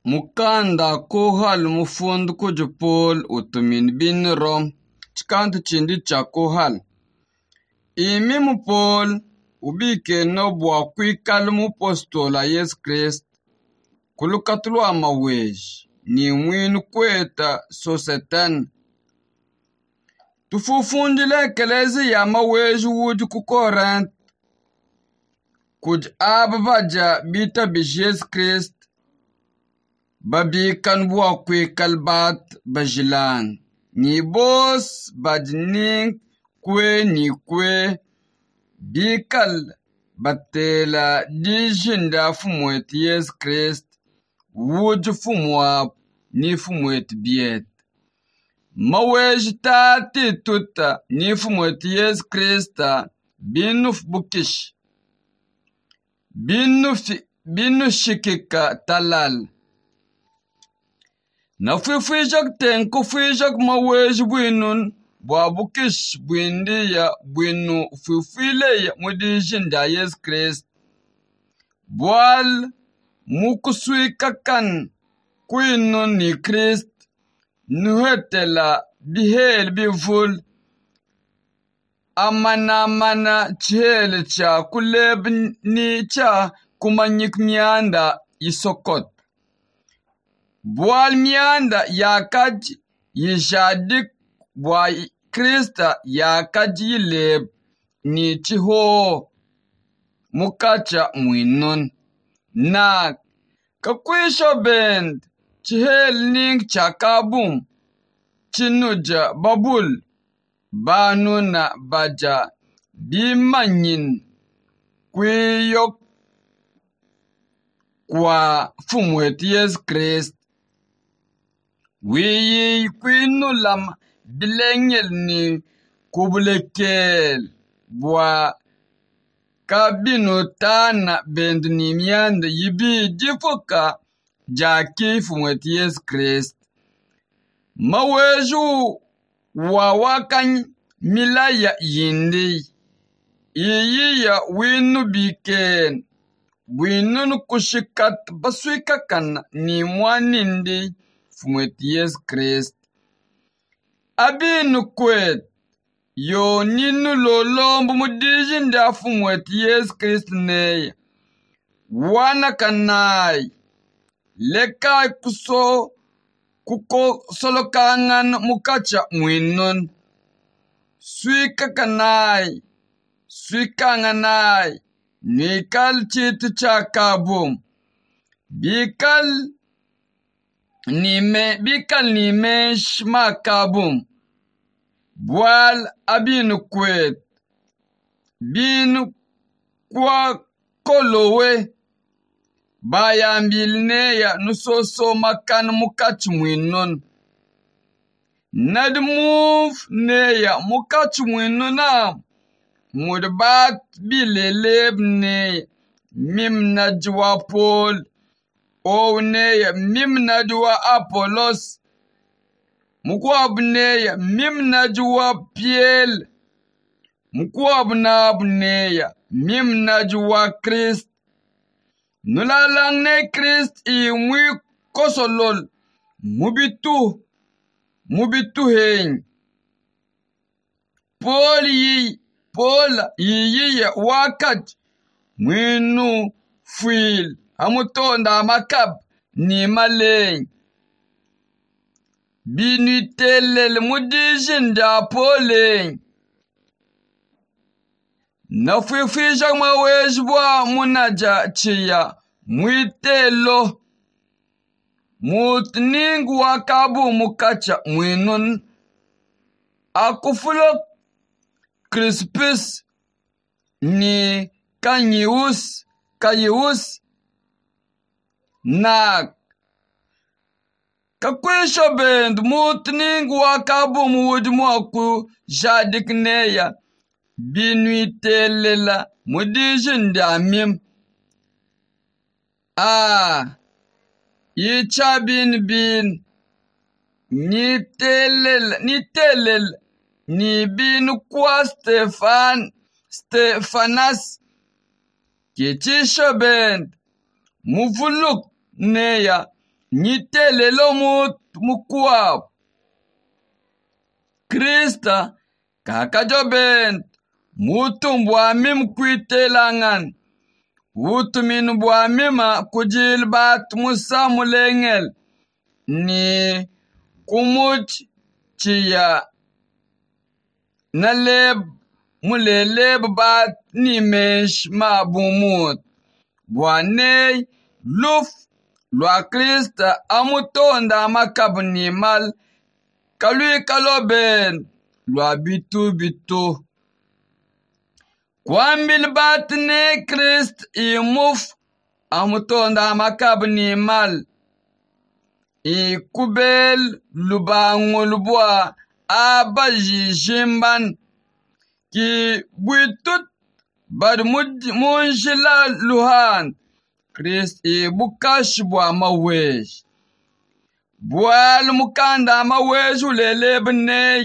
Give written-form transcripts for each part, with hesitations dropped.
Mukanda kohal mufundu kujupol utumin bin rom chikantu chindi cha kohal. Imi mupol ubike no bwa kwikal mupostola Yesu Christ kulukatulu amawej ni mwinu kweta sosetan. Tufufundile kelezi ya mawej wuju kukorant kuj ababaja bita bish Yesu Christ babi kan bua kwe kalbat bajilan ni bos bajning kwe ni kwe bikal batela dijinda fumwet Yesu Christ wuju fumwap ni fumwet biet mawejta tituta ni fumwet Yesu Christa binuf bukish binu shikika talal na fifijak tenku fijak mawej bwinun bwa bukish bwindiya bwinu fifileya mudijinda Yesu Christ bwal mukusui kakan kwinun ni Christ nuhetela bihel bivul amana chihel cha kuleb ni cha kumanyik mianda isokot bwal mianda yakaj yishadik bwa Krista yakaj yileb ni chiho mukacha mwinun na kakwisho bend chihel ning chakabum chinuja babul banuna baja bimanyin kwiyok kwa fumwet Yesu Christ wiyi kwinu lam bilengel ni kublekel bwa kabinu tana bend ni mianda yibi jifuka jaki fumwet Yesu Christ maweju wawakan milaya yindi iyiya winu biken winun kushikat baswika kan ni mwanindi fumwet Yesu Christ abinu kwet yo ninu lolombu mudijinda fumwet Yesu Christ neya wana kanai lekai kuko solokangan mukacha mwinun swika kanai swikanganai nikal chitu chakabum bikal nimesh makabum bwal abinu kwet binu kwa kolowe bayambilneya nusoso makan mukach mwinun nadmuf neya mukach mwinuna mudbat bileleb ne mim najwa Paul o neya mim najwa Apollos mukwab neya mim najwa Piel mukwab neya mim najwa Christ nulalang ne Christ imwi kosolol mubitu hen Paul yiyiya wakat mwinu fwil amutonda makab ni maleng binutelel mudijinda Pauleng na fifija mawejbwa munaja chiya mwitelo mutningu wakabu mukacha mwinun akufulo Crispus ni Kayius na kakwisho bend mutningu wakabu muwujmu aku jadikneya binuitelela mudijinda mim yicha bin nitelel ni binu kwa Stefanas kichisho bend muvuluk neya nyitele lo mukuab. Krista kakajobent mutum buamim kwitelangan. Utumin buamima kujilbat musa mulengel ni kumuch chiya naleb muleleb bat ni mesh mabumut. Buanei luf lwa Krista amutonda makabnimal kalui kaloben lwa bitu. Kwambil bat ne Krist imuf amutonda makabnimal ikubel lubangulbwa abajishimban ki buitut bad munshila luhan Krist bukash bwa mawesh. Bwal mukanda mawesh ulelebnei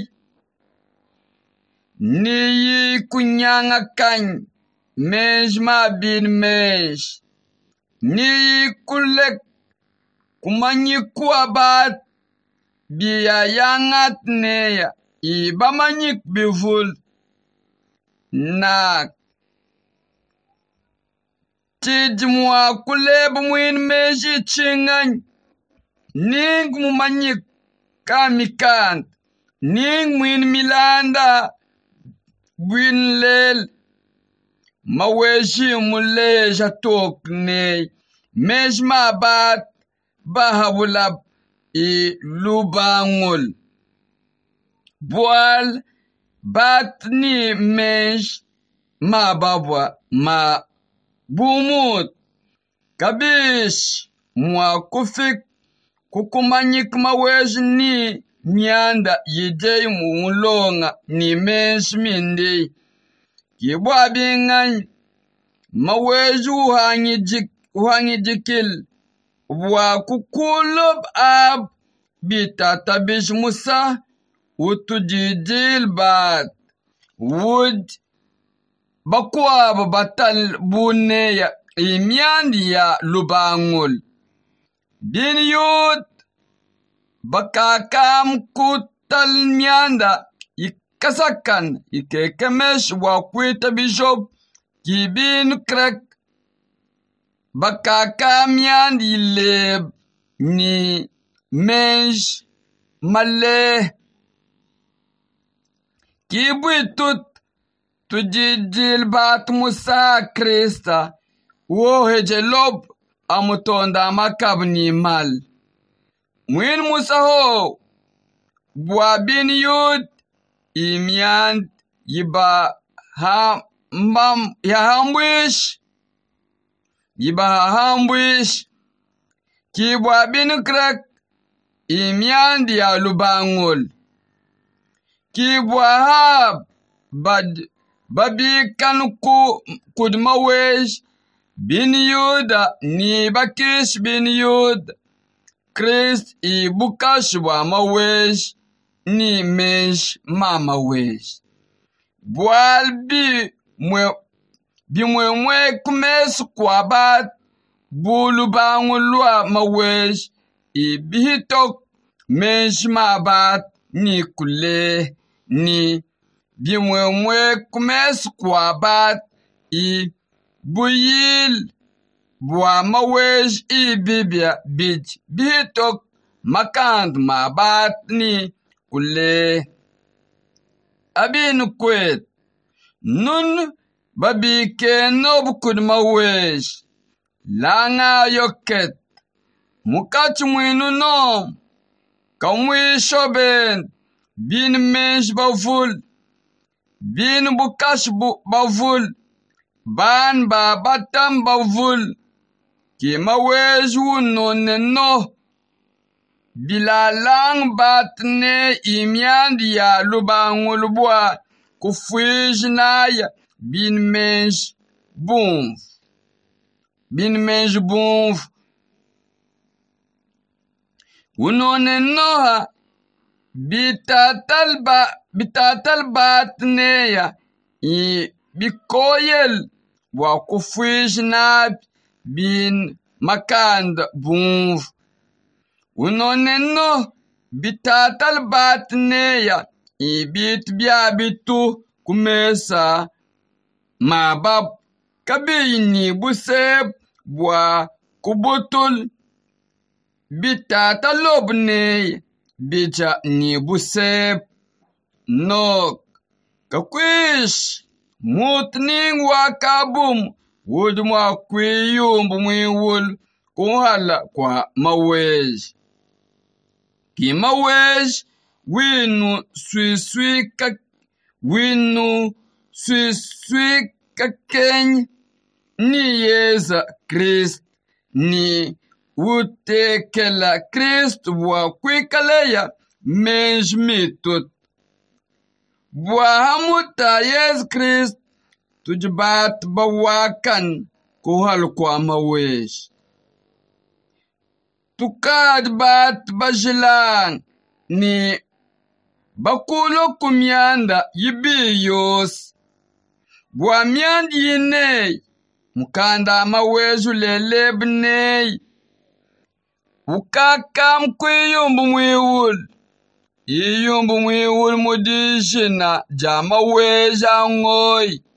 ni kunyanga kany mesh ma bin mesh ni kulek kumanyi kuabat biya yangat neya ibamanyik bivul na tijmwa kuleb mwin meshi chingany ning mumanyik kamikant ning mwin milanda Winlel maweshi muleja tokne mejma bat bahabulab lubangul. Boal bat ni mej ma babwa ma bumut. Kabish mwa kufik kukumanyik maweshi ni nyanda yidei mulonga ni mesh mindi. Kibwa bingan maweju uhangi jikil wa kukulub ab bitatabish musa utujidil bat wud bakwa batal buneya imyandi ya lubangul. Bin yud bakakam kutal myanda ikasakan ikekemesh wakwita bishop kibin krek bakakam myandi leb ni mesh male kibwitut tujijil bat musa Krista wohejelob amutonda makabni mal. Mwin musa ho buabin yud imyand yiba hambwish ki buabin krek imyand ya lubangul ki buahab babi kan kudmawesh bin yuda ni bakish bin yud Krist bukash wa mawesh ni mesh ma mawesh. Boal bi mwe kumes kwabat bulu bangulwa mawesh bihitok mesh ma bat ni kule ni bi mwe kumes kwabat buyil bwa mawesh bibia bij bihitok makand ma bat ni kule. Abin kwet nun babi ke nob kud mawesh langa yoket mukach mwinu nom kamwi shoben bin mesh bavul bin bukash bavul ban batam bavul ki mawesh unoneno bilalang batne imyandi ya lubangulbwa kufwijnaya bin menj bumf unonenoha bitatal batneya bikoyel wa kufwijna bin makand bumf unoneno bitatal batneya ibit bia bitu kumesa mabab kabini busep bwa kubutul bitata lobne bija ni busep nok kakwish mutning wakabum wudmwa kwiyumbu mwiwul kuhala kwa mawej ki mawej winu swiswi kakeny ni yeza Krist ni utekela Krist bwa kwikaleya menjmitut bwa hamuta Yesu Krist tujibat bawakan kuhal kwa mawesh tukad bat bajilan ni bakulo kumyanda yibiyos bwa myand yinei mukanda maweju lelebnei ukakam kwiyumbu mwiwul iyumbu mwiwul mudishina jama weja ngoi